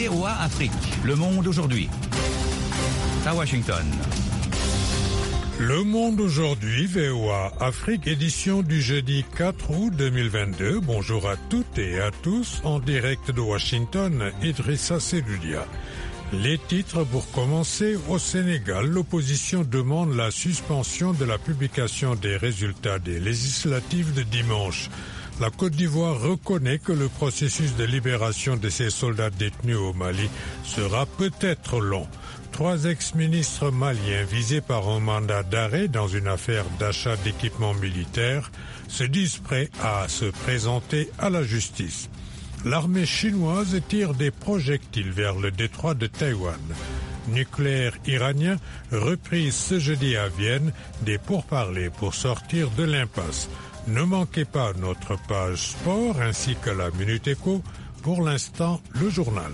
VOA Afrique, Le Monde aujourd'hui. À Washington. Le Monde aujourd'hui, VOA Afrique, édition du jeudi 4 août 2022. Bonjour à toutes et à tous, en direct de Washington, Idrissa Seloudia. Les titres pour commencer. Au Sénégal, l'opposition demande la suspension de la publication des résultats des législatives de dimanche. La Côte d'Ivoire reconnaît que le processus de libération de ses soldats détenus au Mali sera peut-être long. 3 ex-ministres maliens visés par un mandat d'arrêt dans une affaire d'achat d'équipements militaires se disent prêts à se présenter à la justice. L'armée chinoise tire des projectiles vers le détroit de Taïwan. Nucléaire iranien, reprise ce jeudi à Vienne des pourparlers pour sortir de l'impasse. Ne manquez pas notre page sport ainsi que la Minute Éco. Pour l'instant, le journal.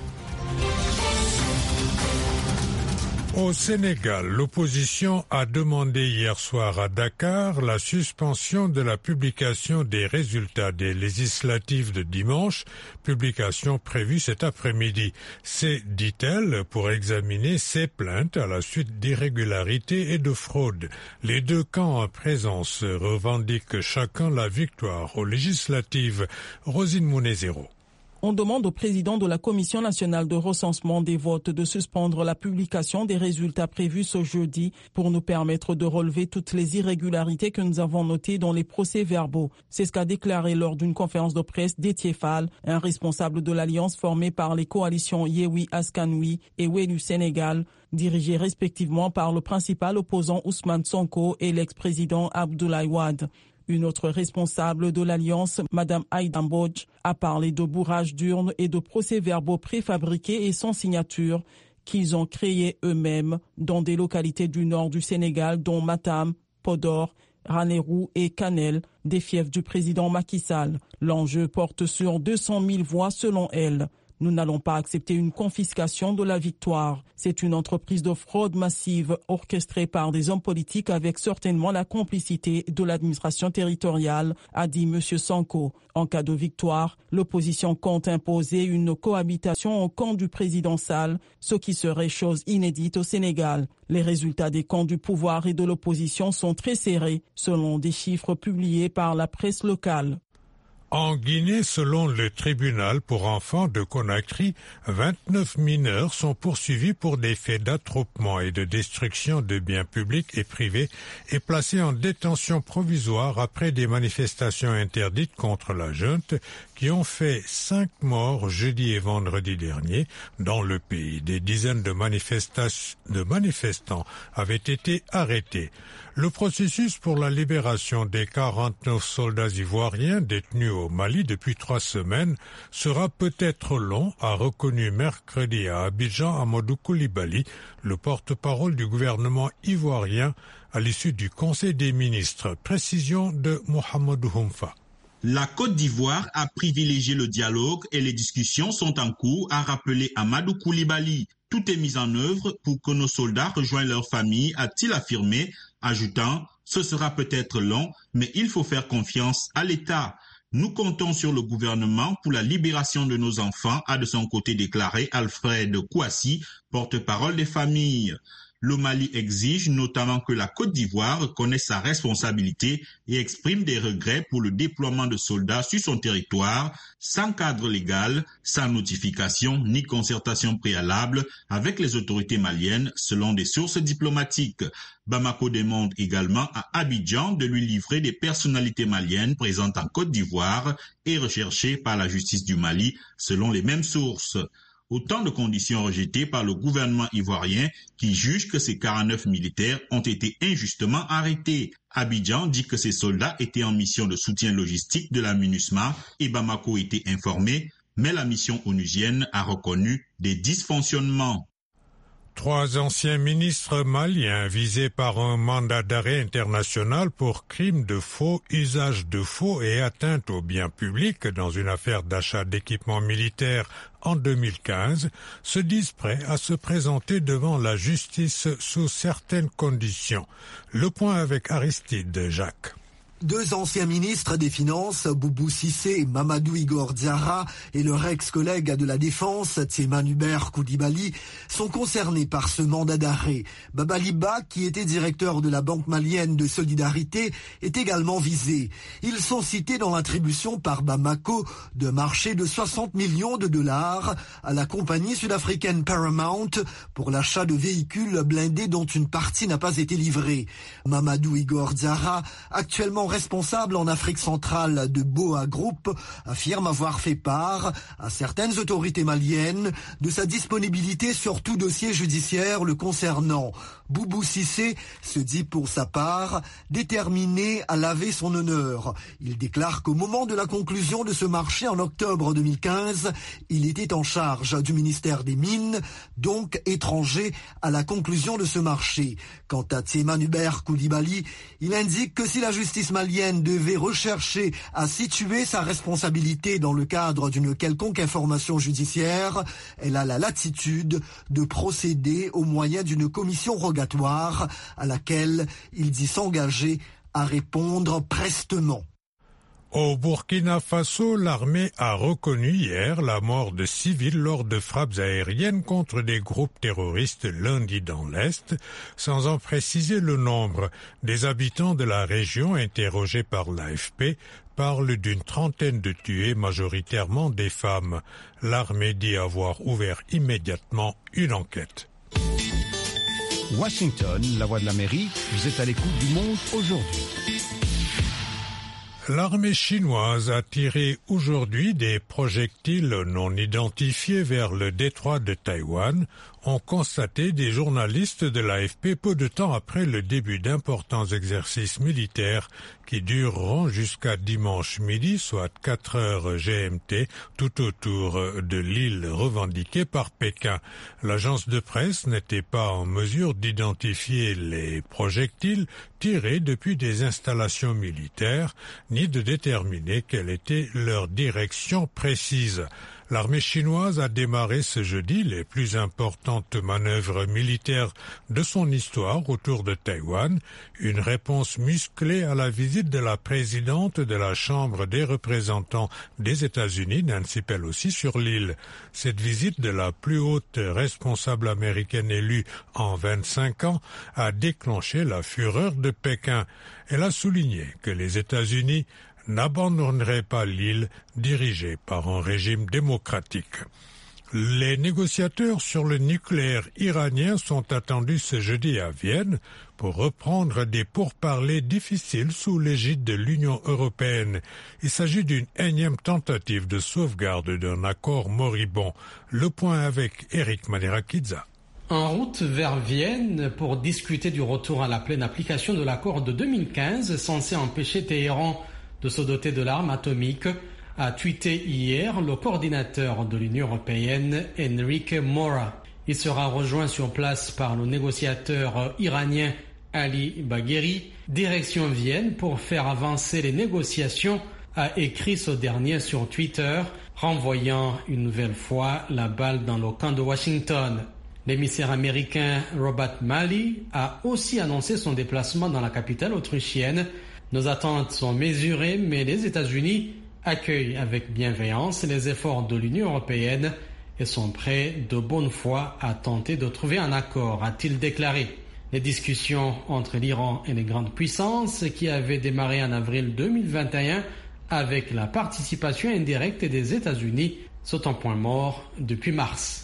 Au Sénégal, l'opposition a demandé hier soir à Dakar la suspension de la publication des résultats des législatives de dimanche, publication prévue cet après-midi. C'est, dit-elle, pour examiner ces plaintes à la suite d'irrégularités et de fraudes. Les deux camps en présence revendiquent chacun la victoire aux législatives. Rosine Mounezero. On demande au président de la Commission nationale de recensement des votes de suspendre la publication des résultats prévus ce jeudi pour nous permettre de relever toutes les irrégularités que nous avons notées dans les procès-verbaux. C'est ce qu'a déclaré lors d'une conférence de presse Déthié Fall, un responsable de l'alliance formée par les coalitions Yewwi Askan Wi et Wallu Sénégal, dirigées respectivement par le principal opposant Ousmane Sonko et l'ex-président Abdoulaye Wade. Une autre responsable de l'Alliance, Mme Aïda Mbodj, a parlé de bourrage d'urnes et de procès-verbaux préfabriqués et sans signature qu'ils ont créés eux-mêmes dans des localités du nord du Sénégal, dont Matam, Podor, Ranérou et Kanel, des fiefs du président Macky Sall. L'enjeu porte sur 200 000 voix selon elle. Nous n'allons pas accepter une confiscation de la victoire. C'est une entreprise de fraude massive orchestrée par des hommes politiques avec certainement la complicité de l'administration territoriale, a dit M. Sonko. En cas de victoire, l'opposition compte imposer une cohabitation au camp du président Sall, ce qui serait chose inédite au Sénégal. Les résultats des camps du pouvoir et de l'opposition sont très serrés, selon des chiffres publiés par la presse locale. En Guinée, selon le tribunal pour enfants de Conakry, 29 mineurs sont poursuivis pour des faits d'attroupement et de destruction de biens publics et privés et placés en détention provisoire après des manifestations interdites contre la junte qui ont fait 5 morts jeudi et vendredi dernier dans le pays. Des dizaines de manifestants avaient été arrêtés. Le processus pour la libération des 49 soldats ivoiriens détenus au Mali depuis 3 semaines sera peut-être long, a reconnu mercredi à Abidjan Amadou Koulibaly, le porte-parole du gouvernement ivoirien, à l'issue du Conseil des ministres. Précision de Mohamedou Humfa. La Côte d'Ivoire a privilégié le dialogue et les discussions sont en cours, a rappelé Amadou Koulibaly. Tout est mis en œuvre pour que nos soldats rejoignent leurs familles, a-t-il affirmé, ajoutant « Ce sera peut-être long, mais il faut faire confiance à l'État ». Nous comptons sur le gouvernement pour la libération de nos enfants, a de son côté déclaré Alfred Kouassi, porte-parole des familles. Le Mali exige notamment que la Côte d'Ivoire reconnaisse sa responsabilité et exprime des regrets pour le déploiement de soldats sur son territoire sans cadre légal, sans notification ni concertation préalable avec les autorités maliennes selon des sources diplomatiques. Bamako demande également à Abidjan de lui livrer des personnalités maliennes présentes en Côte d'Ivoire et recherchées par la justice du Mali selon les mêmes sources. Autant de conditions rejetées par le gouvernement ivoirien qui juge que ces 49 militaires ont été injustement arrêtés. Abidjan dit que ces soldats étaient en mission de soutien logistique de la MINUSMA et Bamako était informé, mais la mission onusienne a reconnu des dysfonctionnements. 3 anciens ministres maliens visés par un mandat d'arrêt international pour crimes de faux, usage de faux et atteinte aux biens publics dans une affaire d'achat d'équipements militaires en 2015 se disent prêts à se présenter devant la justice sous certaines conditions. Le point avec Aristide Jacques. Deux anciens ministres des Finances, Boubou Cissé et Mamadou Igor Diarra, et leur ex-collègue de la Défense, Tseman Hubert Koulibaly, sont concernés par ce mandat d'arrêt. Babaliba, qui était directeur de la Banque malienne de solidarité, est également visé. Ils sont cités dans l'attribution par Bamako de marché de 60 millions de dollars à la compagnie sud-africaine Paramount pour l'achat de véhicules blindés dont une partie n'a pas été livrée. Mamadou Igor Diarra, actuellement responsable en Afrique centrale de Boa Group, affirme avoir fait part à certaines autorités maliennes de sa disponibilité sur tout dossier judiciaire le concernant. Boubou Cissé se dit pour sa part déterminé à laver son honneur. Il déclare qu'au moment de la conclusion de ce marché en octobre 2015, il était en charge du ministère des Mines, donc étranger à la conclusion de ce marché. Quant à Tseman Hubert Koulibaly, il indique que si la justice malienne devait rechercher à situer sa responsabilité dans le cadre d'une quelconque information judiciaire, elle a la latitude de procéder au moyen d'une commission rogatoire à laquelle il dit s'engager à répondre prestement. Au Burkina Faso, l'armée a reconnu hier la mort de civils lors de frappes aériennes contre des groupes terroristes lundi dans l'Est, sans en préciser le nombre. Des habitants de la région interrogés par l'AFP parlent d'une trentaine de tués, majoritairement des femmes. L'armée dit avoir ouvert immédiatement une enquête. Washington, la voix de l'Amérique, vous êtes à l'écoute du Monde aujourd'hui. L'armée chinoise a tiré aujourd'hui des projectiles non identifiés vers le détroit de Taïwan, ont constaté des journalistes de l'AFP peu de temps après le début d'importants exercices militaires qui dureront jusqu'à dimanche midi, soit 4 heures GMT, tout autour de l'île revendiquée par Pékin. L'agence de presse n'était pas en mesure d'identifier les projectiles tirés depuis des installations militaires, ni de déterminer quelle était leur direction précise. L'armée chinoise a démarré ce jeudi les plus importantes manœuvres militaires de son histoire autour de Taïwan, une réponse musclée à la visite de la présidente de la Chambre des représentants des États-Unis, Nancy Pelosi, sur l'île. Cette visite de la plus haute responsable américaine élue en 25 ans a déclenché la fureur de Pékin. Elle a souligné que les États-Unis n'abandonnerait pas l'île dirigée par un régime démocratique. Les négociateurs sur le nucléaire iranien sont attendus ce jeudi à Vienne pour reprendre des pourparlers difficiles sous l'égide de l'Union européenne. Il s'agit d'une énième tentative de sauvegarde d'un accord moribond. Le point avec Eric Manerakidza. En route vers Vienne pour discuter du retour à la pleine application de l'accord de 2015 censé empêcher Téhéran de se doter de l'arme atomique, a tweeté hier le coordinateur de l'Union européenne, Enrique Mora. Il sera rejoint sur place par le négociateur iranien Ali Bagheri, direction Vienne pour faire avancer les négociations, a écrit ce dernier sur Twitter, renvoyant une nouvelle fois la balle dans le camp de Washington. L'émissaire américain Robert Malley a aussi annoncé son déplacement dans la capitale autrichienne. Nos attentes sont mesurées, mais les États-Unis accueillent avec bienveillance les efforts de l'Union européenne et sont prêts de bonne foi à tenter de trouver un accord, a-t-il déclaré. Les discussions entre l'Iran et les grandes puissances, qui avaient démarré en avril 2021 avec la participation indirecte des États-Unis, sont en point mort depuis mars.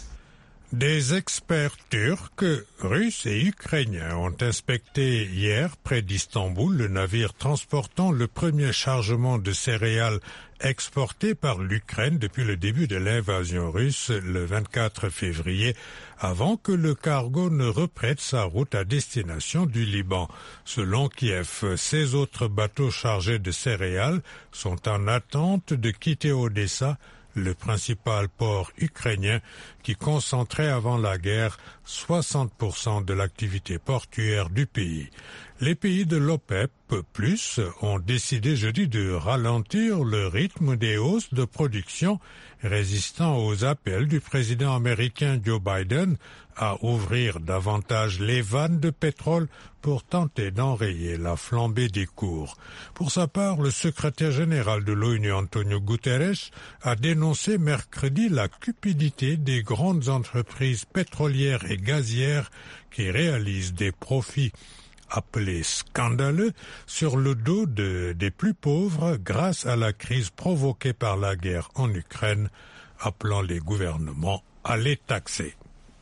Des experts turcs, russes et ukrainiens ont inspecté hier près d'Istanbul le navire transportant le premier chargement de céréales exporté par l'Ukraine depuis le début de l'invasion russe le 24 février, avant que le cargo ne reprenne sa route à destination du Liban. Selon Kiev, 16 autres bateaux chargés de céréales sont en attente de quitter Odessa, le principal port ukrainien qui concentrait avant la guerre 60% de l'activité portuaire du pays. Les pays de l'OPEP+ ont décidé jeudi de ralentir le rythme des hausses de production, résistant aux appels du président américain Joe Biden à ouvrir davantage les vannes de pétrole pour tenter d'enrayer la flambée des cours. Pour sa part, le secrétaire général de l'ONU, Antonio Guterres, a dénoncé mercredi la cupidité des grandes entreprises pétrolières et gazières qui réalisent des profits appelés scandaleux sur le dos des plus pauvres grâce à la crise provoquée par la guerre en Ukraine, appelant les gouvernements à les taxer.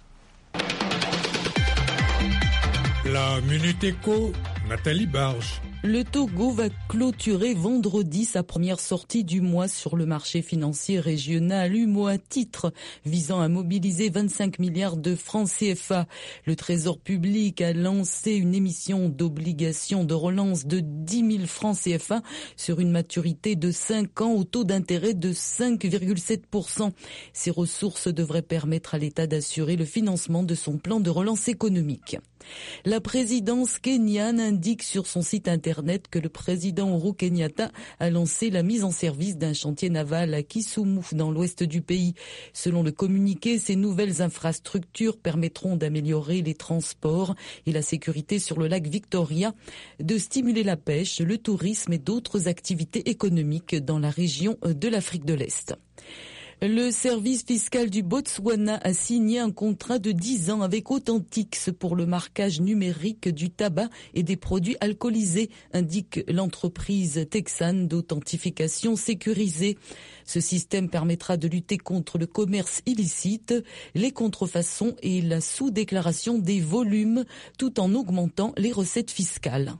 La Minute Éco, Nathalie Barge. Le Togo va clôturer vendredi sa première sortie du mois sur le marché financier régional UMOA titre visant à mobiliser 25 milliards de francs CFA. Le Trésor public a lancé une émission d'obligations de relance de 10 000 francs CFA sur une maturité de 5 ans au taux d'intérêt de 5,7%. Ces ressources devraient permettre à l'État d'assurer le financement de son plan de relance économique. La présidence kenyane indique sur son site internet que le président Uhuru Kenyatta a lancé la mise en service d'un chantier naval à Kisumu dans l'ouest du pays. Selon le communiqué, ces nouvelles infrastructures permettront d'améliorer les transports et la sécurité sur le lac Victoria, de stimuler la pêche, le tourisme et d'autres activités économiques dans la région de l'Afrique de l'Est. Le service fiscal du Botswana a signé un contrat de 10 ans avec Authentix pour le marquage numérique du tabac et des produits alcoolisés, indique l'entreprise texane d'authentification sécurisée. Ce système permettra de lutter contre le commerce illicite, les contrefaçons et la sous-déclaration des volumes, tout en augmentant les recettes fiscales.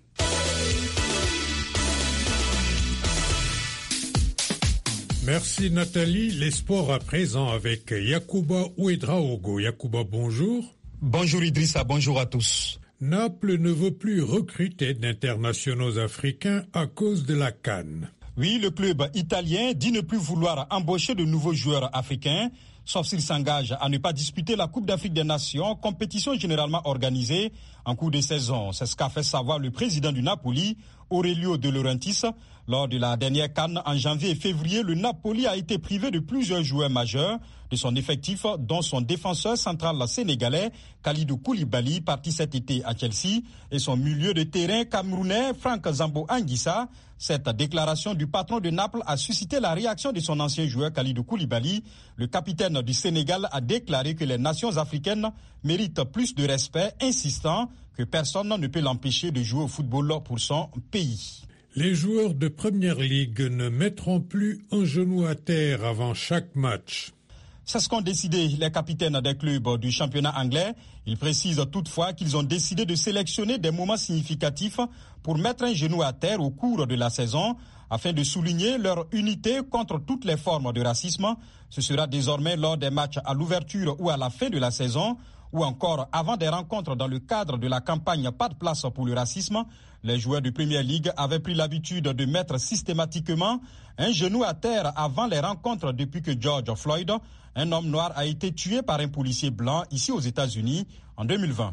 Merci Nathalie. Les sports à présent avec Yacouba Ouedraogo. Yacouba, bonjour. Bonjour Idrissa, bonjour à tous. Naples ne veut plus recruter d'internationaux africains à cause de la CAN. Oui, le club italien dit ne plus vouloir embaucher de nouveaux joueurs africains, sauf s'il s'engage à ne pas disputer la Coupe d'Afrique des Nations, compétition généralement organisée en cours de saison. C'est ce qu'a fait savoir le président du Napoli, Aurelio De Laurentiis. Lors de la dernière CAN en janvier et février, le Napoli a été privé de plusieurs joueurs majeurs de son effectif, dont son défenseur central sénégalais, Kalidou Koulibaly, parti cet été à Chelsea, et son milieu de terrain camerounais, Franck Zambo Anguissa. Cette déclaration du patron de Naples a suscité la réaction de son ancien joueur Kalidou Koulibaly. Le capitaine du Sénégal a déclaré que les nations africaines méritent plus de respect, insistant que personne ne peut l'empêcher de jouer au football pour son pays. Les joueurs de Première Ligue ne mettront plus un genou à terre avant chaque match. C'est ce qu'ont décidé les capitaines des clubs du championnat anglais. Ils précisent toutefois qu'ils ont décidé de sélectionner des moments significatifs pour mettre un genou à terre au cours de la saison afin de souligner leur unité contre toutes les formes de racisme. Ce sera désormais lors des matchs à l'ouverture ou à la fin de la saison ou encore avant des rencontres dans le cadre de la campagne Pas de place pour le racisme. Les joueurs de Premier League avaient pris l'habitude de mettre systématiquement un genou à terre avant les rencontres depuis que George Floyd, un homme noir, a été tué par un policier blanc ici aux États-Unis en 2020.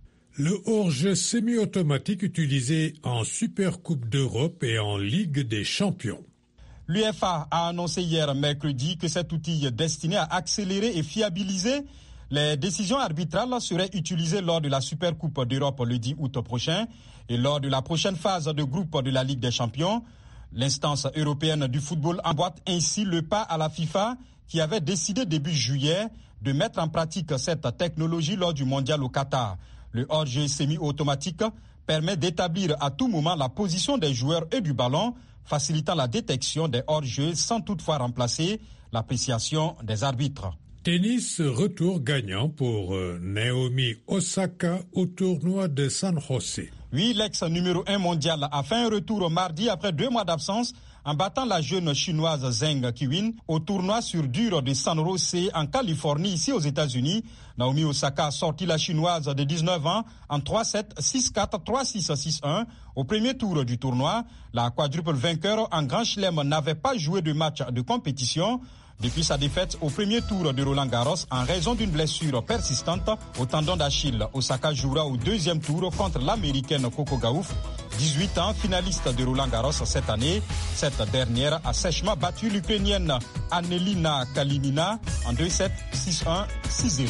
Le hors-jeu semi-automatique utilisé en Supercoupe d'Europe et en Ligue des Champions. L'UEFA a annoncé hier mercredi que cet outil destiné à accélérer et fiabiliser les décisions arbitrales seraient utilisées lors de la Supercoupe d'Europe le 10 août prochain et lors de la prochaine phase de groupe de la Ligue des Champions. L'instance européenne du football emboîte ainsi le pas à la FIFA qui avait décidé début juillet de mettre en pratique cette technologie lors du mondial au Qatar. Le hors-jeu semi-automatique permet d'établir à tout moment la position des joueurs et du ballon, facilitant la détection des hors-jeux sans toutefois remplacer l'appréciation des arbitres. Tennis, retour gagnant pour Naomi Osaka au tournoi de San José. Oui, l'ex numéro 1 mondial a fait un retour mardi après 2 mois d'absence en battant la jeune chinoise Zheng Qiwen au tournoi sur dur de San José en Californie, ici aux États-Unis. Naomi Osaka a sorti la chinoise de 19 ans en 3-7, 6-4, 3-6, 6-1 au premier tour du tournoi. La quadruple vainqueur en Grand Chelem n'avait pas joué de match de compétition. Depuis sa défaite au premier tour de Roland-Garros en raison d'une blessure persistante au tendon d'Achille, Osaka jouera au deuxième tour contre l'américaine Coco Gauff, 18 ans, finaliste de Roland-Garros cette année. Cette dernière a sèchement battu l'Ukrainienne Annelina Kalinina en 2-7, 6-1, 6-0.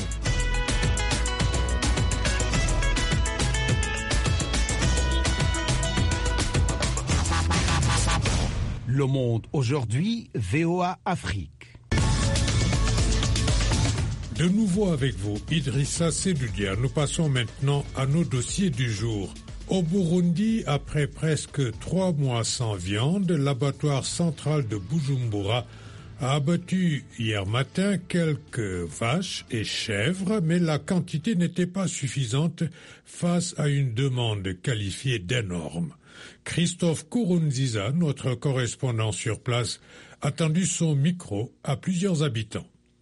Le Monde aujourd'hui, VOA Afrique. De nouveau avec vous, Idrissa Seloudia. Nous passons maintenant à nos dossiers du jour. Au Burundi, après presque 3 mois sans viande, l'abattoir central de Bujumbura a abattu hier matin quelques vaches et chèvres, mais la quantité n'était pas suffisante face à une demande qualifiée d'énorme. Christophe Kourounziza, notre correspondant sur place, a tendu son micro à plusieurs habitants.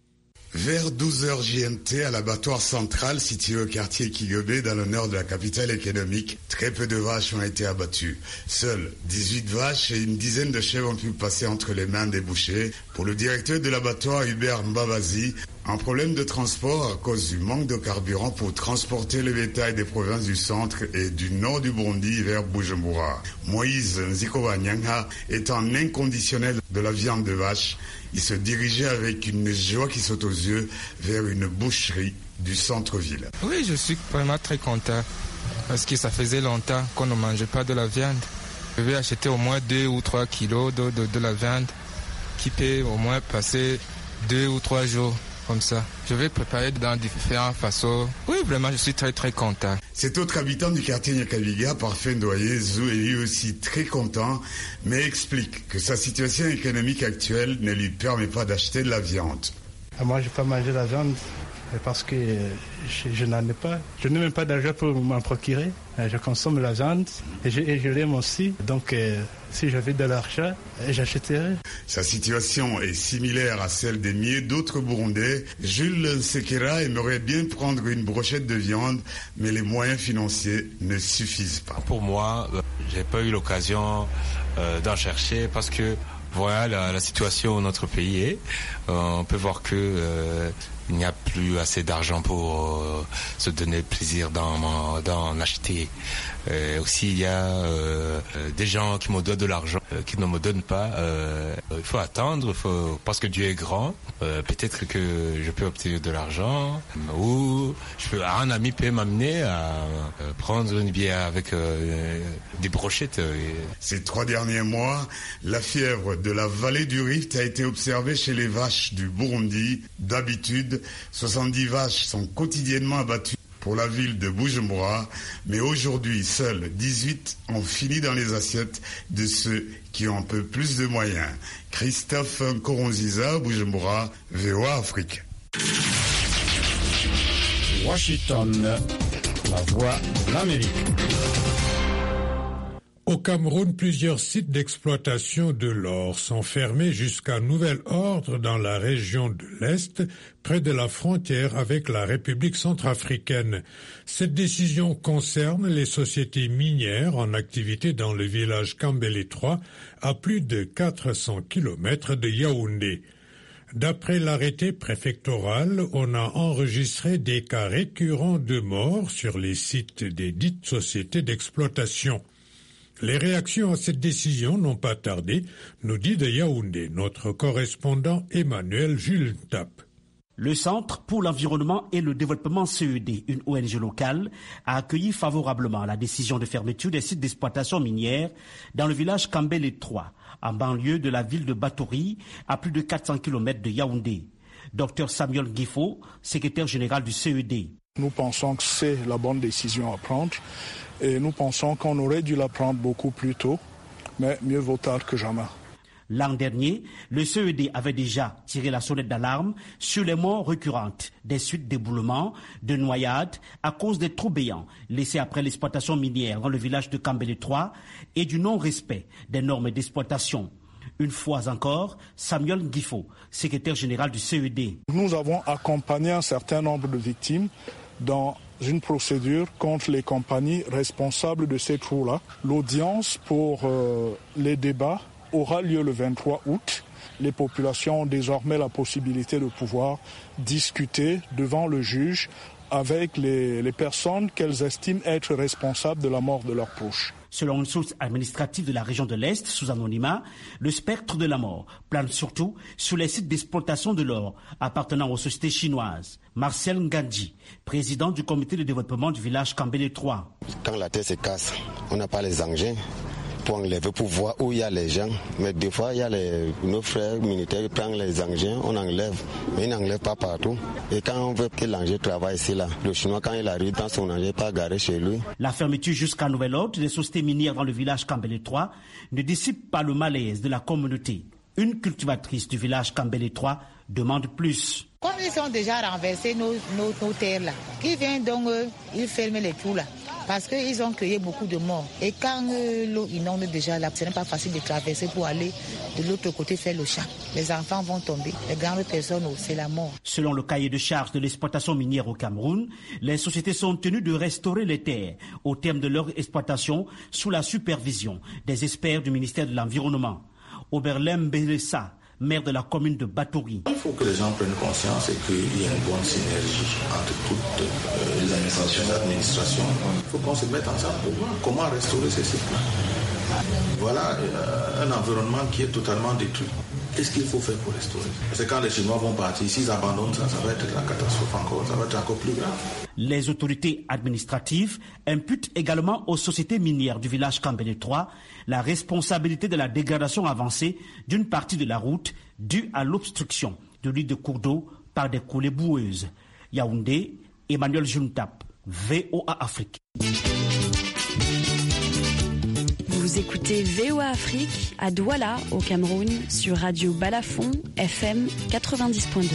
Vers 12h GMT, à l'abattoir central situé au quartier Kigobé, dans le nord de la capitale économique, très peu de vaches ont été abattues. Seules 18 vaches et une dizaine de chèvres ont pu passer entre les mains des bouchers. Pour le directeur de l'abattoir, Hubert Mbabazi, un problème de transport à cause du manque de carburant pour transporter le bétail des provinces du centre et du nord du Burundi vers Bujumbura. Moïse Nzikobanyanga est un inconditionnel de la viande de vache. Il se dirigeait avec une joie qui saute aux yeux vers une boucherie du centre-ville. Oui, je suis vraiment très content parce que ça faisait longtemps qu'on ne mangeait pas de la viande. Je vais acheter au moins 2 ou 3 kilos de la viande qui peut au moins passer 2 ou 3 jours. Comme ça. Je vais préparer dans différentes façons. Oui, vraiment, je suis très très content. Cet autre habitant du quartier Nyakabiga, Parfait Ndoye Zou, est lui aussi très content, mais explique que sa situation économique actuelle ne lui permet pas d'acheter de la viande. Moi, je ne peux pas manger la viande parce que je n'en ai pas. Je n'ai même pas d'argent pour m'en procurer. Je consomme la viande et je l'aime aussi. Donc, si j'avais de l'argent, j'achèterais. Sa situation est similaire à celle des milliers d'autres Burundais. Jules Sekera aimerait bien prendre une brochette de viande, mais les moyens financiers ne suffisent pas. Pour moi, j'ai pas eu l'occasion d'en chercher parce que voilà la situation où notre pays est. On peut voir que il n'y a plus assez d'argent pour se donner plaisir d'en acheter. Aussi, il y a des gens qui me donnent de l'argent, qui ne me donnent pas. Il faut attendre, parce que Dieu est grand. Peut-être que je peux obtenir de l'argent ou un ami peut m'amener à prendre une bière avec des brochettes. Ces 3 derniers mois, la fièvre de la vallée du Rift a été observée chez les vaches du Burundi. D'habitude, 70 vaches sont quotidiennement abattues pour la ville de Bujumbura, mais aujourd'hui, seuls 18 ont fini dans les assiettes de ceux qui ont un peu plus de moyens. Christophe Kourounziza, Bujumbura, VOA Afrique. Washington, la voix de l'Amérique. Au Cameroun, plusieurs sites d'exploitation de l'or sont fermés jusqu'à nouvel ordre dans la région de l'Est, près de la frontière avec la République centrafricaine. Cette décision concerne les sociétés minières en activité dans le village Kambele 3, à plus de 400 km de Yaoundé. D'après l'arrêté préfectoral, on a enregistré des cas récurrents de morts sur les sites des dites sociétés d'exploitation. Les réactions à cette décision n'ont pas tardé, nous dit de Yaoundé notre correspondant Emmanuel Jules Tap. Le Centre pour l'environnement et le développement CED, une ONG locale, a accueilli favorablement la décision de fermeture des sites d'exploitation minière dans le village Kambele 3, en banlieue de la ville de Batori, à plus de 400 km de Yaoundé. Dr Samuel Guifo, secrétaire général du CED. Nous pensons que c'est la bonne décision à prendre et nous pensons qu'on aurait dû la prendre beaucoup plus tôt, mais mieux vaut tard que jamais. L'an dernier, le CED avait déjà tiré la sonnette d'alarme sur les morts récurrentes des suites d'éboulements, de noyades à cause des trous béants laissés après l'exploitation minière dans le village de Kambele 3 et du non-respect des normes d'exploitation. Une fois encore, Samuel Guifo, secrétaire général du CED. Nous avons accompagné un certain nombre de victimes dans une procédure contre les compagnies responsables de ces trous-là. L'audience pour les débats aura lieu le 23 août Les populations ont désormais la possibilité de pouvoir discuter devant le juge avec les personnes qu'elles estiment être responsables de la mort de leurs proches. Selon une source administrative de la région de l'Est, sous anonymat, le spectre de la mort plane surtout sur les sites d'exploitation de l'or appartenant aux sociétés chinoises. Marcel Nganji, président du comité de développement du village Kambele 3. Quand la terre se casse, on n'a pas les engins pour enlever, pour voir où il y a les gens. Mais des fois, il y a nos frères militaires qui prennent les engins, on enlève, mais ils n'enlèvent pas partout. Et quand on veut que l'engin travaille ici, là, le Chinois, quand il arrive dans son engin, pas garé chez lui. La fermeture jusqu'à nouvel ordre des sociétés minières dans le village Kambele 3 ne dissipe pas le malaise de la communauté. Une cultivatrice du village Kambele 3 demande plus. Comme ils ont déjà renversé nos terres là, qui viennent donc, ils ferment les trous là. Parce qu'ils ont créé beaucoup de morts. Et quand l'eau inonde déjà là, ce n'est pas facile de traverser pour aller de l'autre côté faire le champ. Les enfants vont tomber, les grandes personnes, c'est la mort. Selon le cahier de charges de l'exploitation minière au Cameroun, les sociétés sont tenues de restaurer les terres au terme de leur exploitation sous la supervision des experts du ministère de l'Environnement. Oberlem Belessa, maire de la commune de Batouri. Il faut que les gens prennent conscience et qu'il y ait une bonne synergie entre toutes les administrations et l'administration. Il faut qu'on se mette ensemble pour voir comment restaurer ces sites-là. Voilà un environnement qui est totalement détruit. Qu'est-ce qu'il faut faire pour restaurer? C'est quand les Chinois vont partir, s'ils abandonnent ça, ça va être la catastrophe encore, ça va être encore plus grave. Les autorités administratives imputent également aux sociétés minières du village Kambele 3 la responsabilité de la dégradation avancée d'une partie de la route due à l'obstruction de l'île de cours d'eau par des coulées boueuses. Yaoundé, Emmanuel Juntap, VOA Afrique. Vous écoutez VOA Afrique à Douala, au Cameroun, sur Radio Balafon, FM 90.2.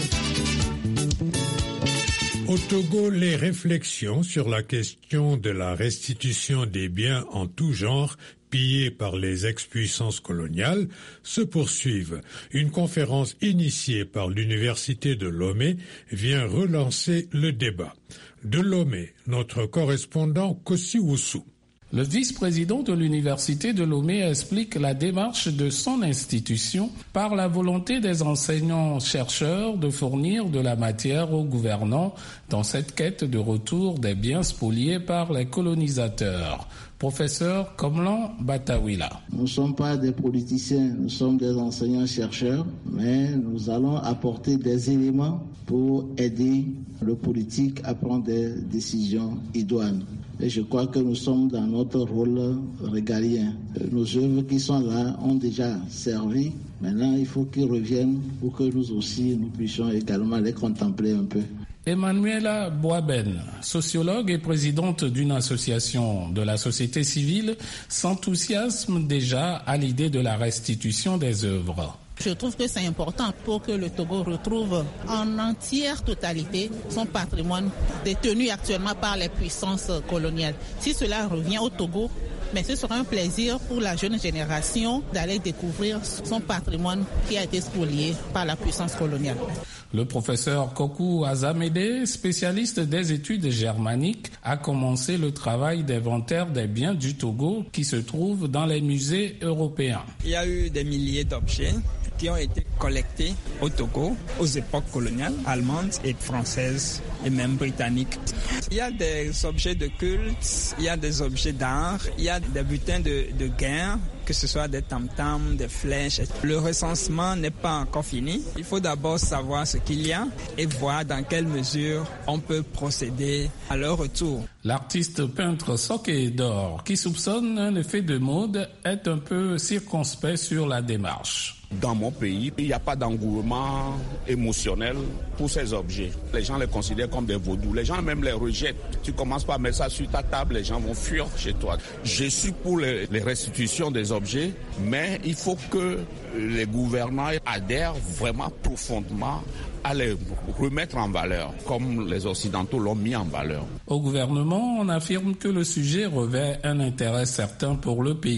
Au Togo, les réflexions sur la question de la restitution des biens en tout genre pillés par les ex-puissances coloniales se poursuivent. Une conférence initiée par l'Université de Lomé vient relancer le débat. De Lomé, notre correspondant Kossi Woussou. Le vice-président de l'Université de Lomé explique la démarche de son institution par la volonté des enseignants-chercheurs de fournir de la matière aux gouvernants dans cette quête de retour des biens spoliés par les colonisateurs. Professeur Komlan Batawila. Nous ne sommes pas des politiciens, nous sommes des enseignants-chercheurs, mais nous allons apporter des éléments pour aider le politique à prendre des décisions idoines. Et je crois que nous sommes dans notre rôle régalien. Nos œuvres qui sont là ont déjà servi. Maintenant, il faut qu'ils reviennent pour que nous aussi, nous puissions également les contempler un peu. Emmanuela Boaben, sociologue et présidente d'une association de la société civile, s'enthousiasme déjà à l'idée de la restitution des œuvres. Je trouve que c'est important pour que le Togo retrouve en entière totalité son patrimoine détenu actuellement par les puissances coloniales. Si cela revient au Togo, mais ce sera un plaisir pour la jeune génération d'aller découvrir son patrimoine qui a été spolié par la puissance coloniale. Le professeur Kokou Azamede, spécialiste des études germaniques, a commencé le travail d'inventaire des biens du Togo qui se trouvent dans les musées européens. Il y a eu des milliers d'objets qui ont été collectés au Togo aux époques coloniales, allemandes et françaises et même britanniques. Il y a des objets de culte, il y a des objets d'art, il y a des butins de guerre, que ce soit des tam-tams, des flèches. Le recensement n'est pas encore fini. Il faut d'abord savoir ce qu'il y a et voir dans quelle mesure on peut procéder à leur retour. L'artiste peintre Soké Dor, qui soupçonne un effet de mode, est un peu circonspect sur la démarche. Dans mon pays, il n'y a pas d'engouement émotionnel pour ces objets. Les gens les considèrent comme des vaudous. Les gens même les rejettent. Tu commences par mettre ça sur ta table, les gens vont fuir chez toi. Je suis pour les restitutions des objets, mais il faut que les gouvernants adhèrent vraiment profondément à les remettre en valeur, comme les Occidentaux l'ont mis en valeur. Au gouvernement, on affirme que le sujet revêt un intérêt certain pour le pays.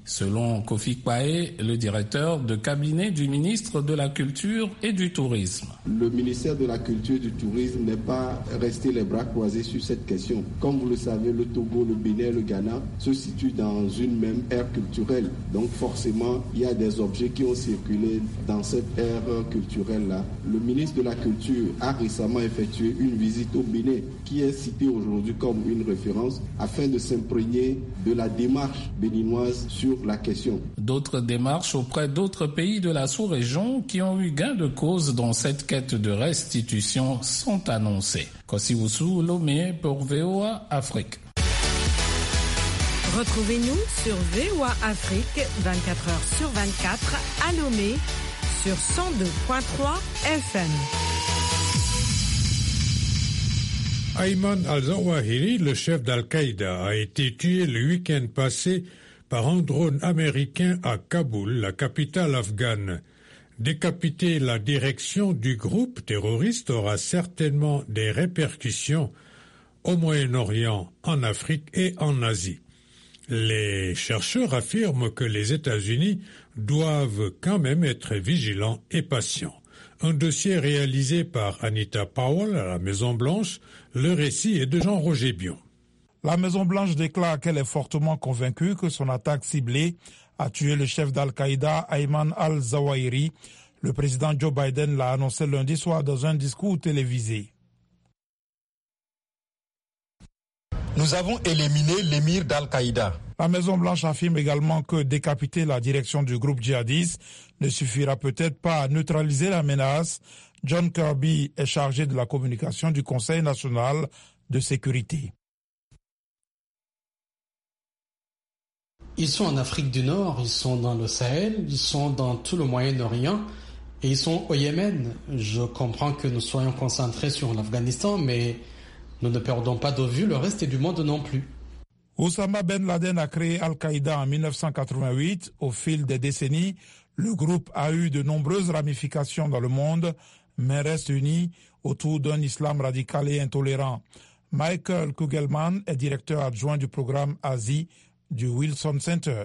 selon Kofi Kwae, le directeur de cabinet du ministre de la Culture et du Tourisme. Le ministère de la Culture et du Tourisme n'est pas resté les bras croisés sur cette question. Comme vous le savez, le Togo, le Bénin, le Ghana se situent dans une même aire culturelle. Donc forcément, il y a des objets qui ont circulé dans cette aire culturelle-là. Le ministre de la Culture a récemment effectué une visite au Bénin, qui est citée aujourd'hui comme une référence, afin de s'imprégner de la démarche béninoise sur la question. D'autres démarches auprès d'autres pays de la sous-région qui ont eu gain de cause dans cette quête de restitution sont annoncées. Kosiwusu Lomé pour VOA Afrique. Retrouvez-nous sur VOA Afrique 24h sur 24 à Lomé sur 102.3 FM. Ayman al-Zawahiri, le chef d'Al-Qaïda, a été tué le week-end passé par un drone américain à Kaboul, la capitale afghane. Décapiter la direction du groupe terroriste aura certainement des répercussions au Moyen-Orient, en Afrique et en Asie. Les chercheurs affirment que les États-Unis doivent quand même être vigilants et patients. Un dossier réalisé par Anita Powell à la Maison-Blanche. Le récit est de Jean-Roger Bion. La Maison-Blanche déclare qu'elle est fortement convaincue que son attaque ciblée a tué le chef d'Al-Qaïda, Ayman al-Zawahiri. Le président Joe Biden l'a annoncé lundi soir dans un discours télévisé. Nous avons éliminé l'émir d'Al-Qaïda. La Maison-Blanche affirme également que décapiter la direction du groupe djihadiste ne suffira peut-être pas à neutraliser la menace. John Kirby est chargé de la communication du Conseil national de sécurité. Ils sont en Afrique du Nord, ils sont dans le Sahel, ils sont dans tout le Moyen-Orient et ils sont au Yémen. Je comprends que nous soyons concentrés sur l'Afghanistan, mais nous ne perdons pas de vue le reste du monde non plus. Oussama Ben Laden a créé Al-Qaïda en 1988. Au fil des décennies, le groupe a eu de nombreuses ramifications dans le monde, mais reste uni autour d'un islam radical et intolérant. Michael Kugelman est directeur adjoint du programme Asie du Wilson Center.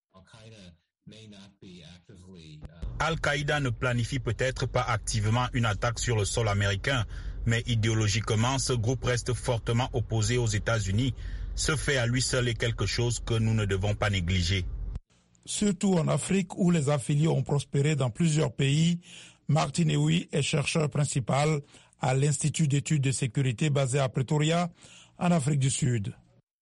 Al-Qaïda ne planifie peut-être pas activement une attaque sur le sol américain, mais idéologiquement, ce groupe reste fortement opposé aux États-Unis. Ce fait à lui seul est quelque chose que nous ne devons pas négliger. Surtout en Afrique où les affiliés ont prospéré dans plusieurs pays, Martin Ewi est chercheur principal à l'Institut d'études de sécurité basé à Pretoria, en Afrique du Sud.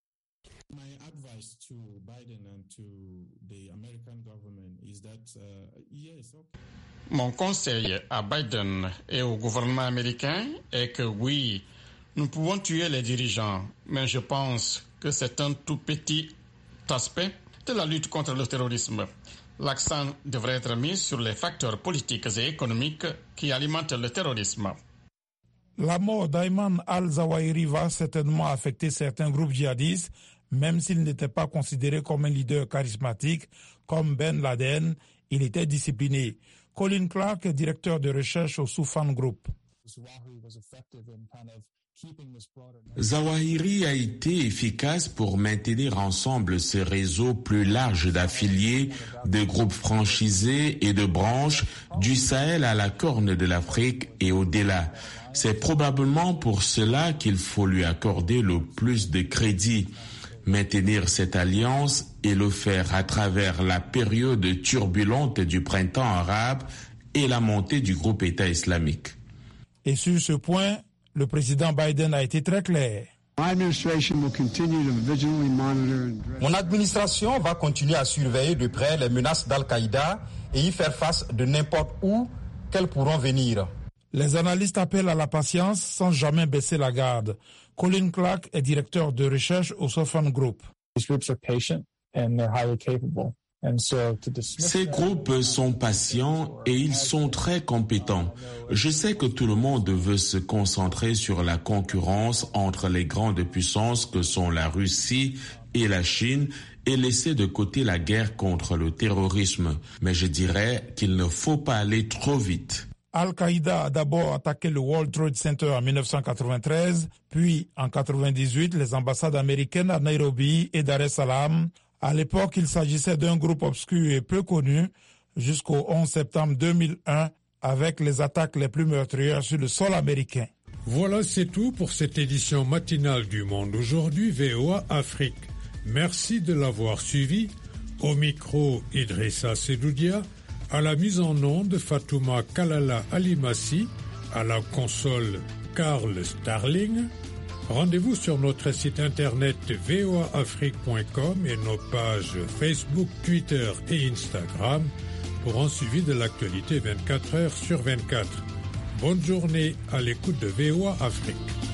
Mon conseil à Biden et au gouvernement américain est que oui, nous pouvons tuer les dirigeants, mais je pense que c'est un tout petit aspect de la lutte contre le terrorisme. L'accent devrait être mis sur les facteurs politiques et économiques qui alimentent le terrorisme. La mort d'Ayman al-Zawahiri va certainement affecter certains groupes djihadistes, même s'il n'était pas considéré comme un leader charismatique comme Ben Laden, il était discipliné. Colin Clark est directeur de recherche au Soufan Group. Zawahiri a été efficace pour maintenir ensemble ce réseau plus large d'affiliés, de groupes franchisés et de branches du Sahel à la Corne de l'Afrique et au-delà. C'est probablement pour cela qu'il faut lui accorder le plus de crédit. Maintenir cette alliance et le faire à travers la période turbulente du printemps arabe et la montée du groupe État islamique. Et sur ce point, le président Biden a été très clair. Mon administration va continuer à surveiller de près les menaces d'Al-Qaïda et y faire face de n'importe où qu'elles pourront venir. Les analystes appellent à la patience sans jamais baisser la garde. Colin Clark est directeur de recherche au Soufan Group. Ces groupes sont patients et ils sont très compétents. Je sais que tout le monde veut se concentrer sur la concurrence entre les grandes puissances que sont la Russie et la Chine et laisser de côté la guerre contre le terrorisme. Mais je dirais qu'il ne faut pas aller trop vite. Al-Qaïda a d'abord attaqué le World Trade Center en 1993, puis en 1998 les ambassades américaines à Nairobi et Dar es Salaam. À l'époque, il s'agissait d'un groupe obscur et peu connu jusqu'au 11 septembre 2001 avec les attaques les plus meurtrières sur le sol américain. Voilà, c'est tout pour cette édition matinale du Monde aujourd'hui, VOA Afrique. Merci de l'avoir suivi. Au micro, Idrissa Sedoudia. À la mise en onde, Fatouma Kalala Alimassi. À la console, Karl Starling. Rendez-vous sur notre site internet voaafrique.com et nos pages Facebook, Twitter et Instagram pour un suivi de l'actualité 24 heures sur 24. Bonne journée à l'écoute de VOA Afrique.